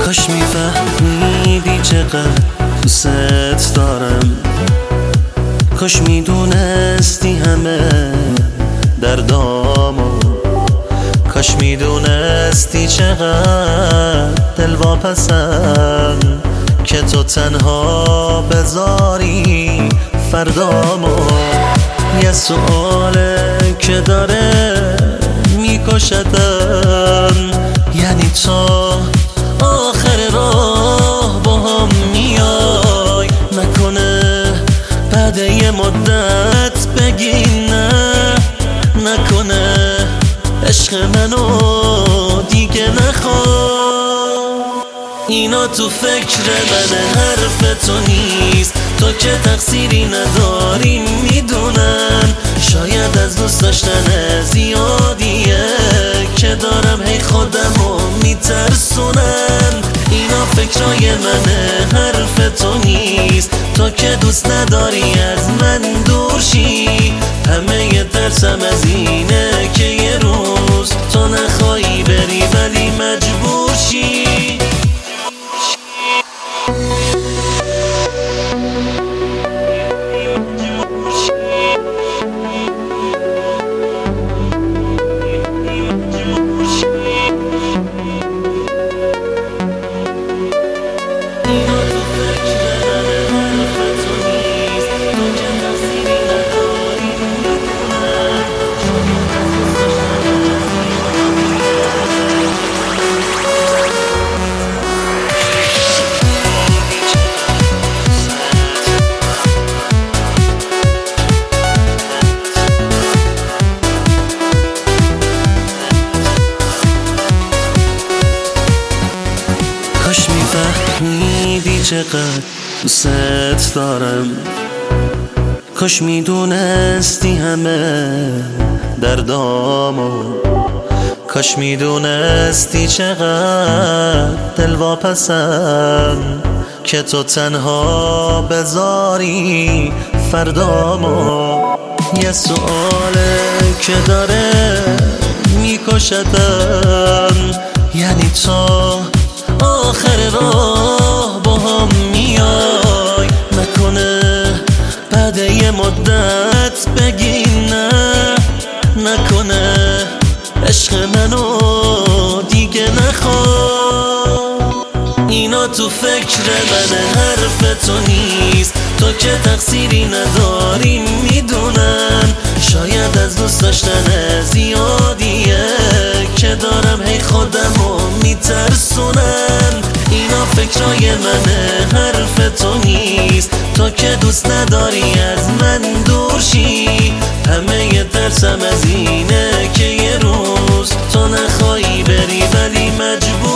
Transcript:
کاش میفهمیدی چقدر دوست دارم، کاش میدونستی همه دردامو، کاش میدونستی چقدر دلواپسم که تو تنها بذاری فردامو. یه سؤاله که داره میکشدم، یعنی تو آخر راه با هم میای، نکنه بعد یه مدت بگی نکنه عشق منو دیگه نخواه. اینا تو فکر منه، حرف تو نیست، تو که تقصیری نداری میدونم. شاید از دوست داشتن زیادیه که دارم هی خودمو میترسونم. اینا فکرای منه، حرف تو نیست، تو که دوست نداری از من دور شی. همه ی ترسم از اینه که یه روز تو نخوایی بری ولی مجبور شی. کاش میفهمیدی چقدر دوست دارم، کاش میدونستی همه دردامو، کاش میدونستی چقدر دلواپسم که تو تنها بذاری فردامو. یه سؤاله که داره میکشدم، یعنی تو آخر راه با هم میای، نکنه بعد یه مدت بگی نکنه عشق منو دیگه نخواه. اینا تو فکر منه، حرف تو نیست، تو که تقصیری نداری میدونم. شاید از دوست داشتن زیادیه که دارم هی خودمو میترسونم. اینا فکرای منه، حرف تو نیست، تو که دوست نداری از من دور شی. همه ی ترسم از اینه که یه روز تو نخوایی بری ولی مجبور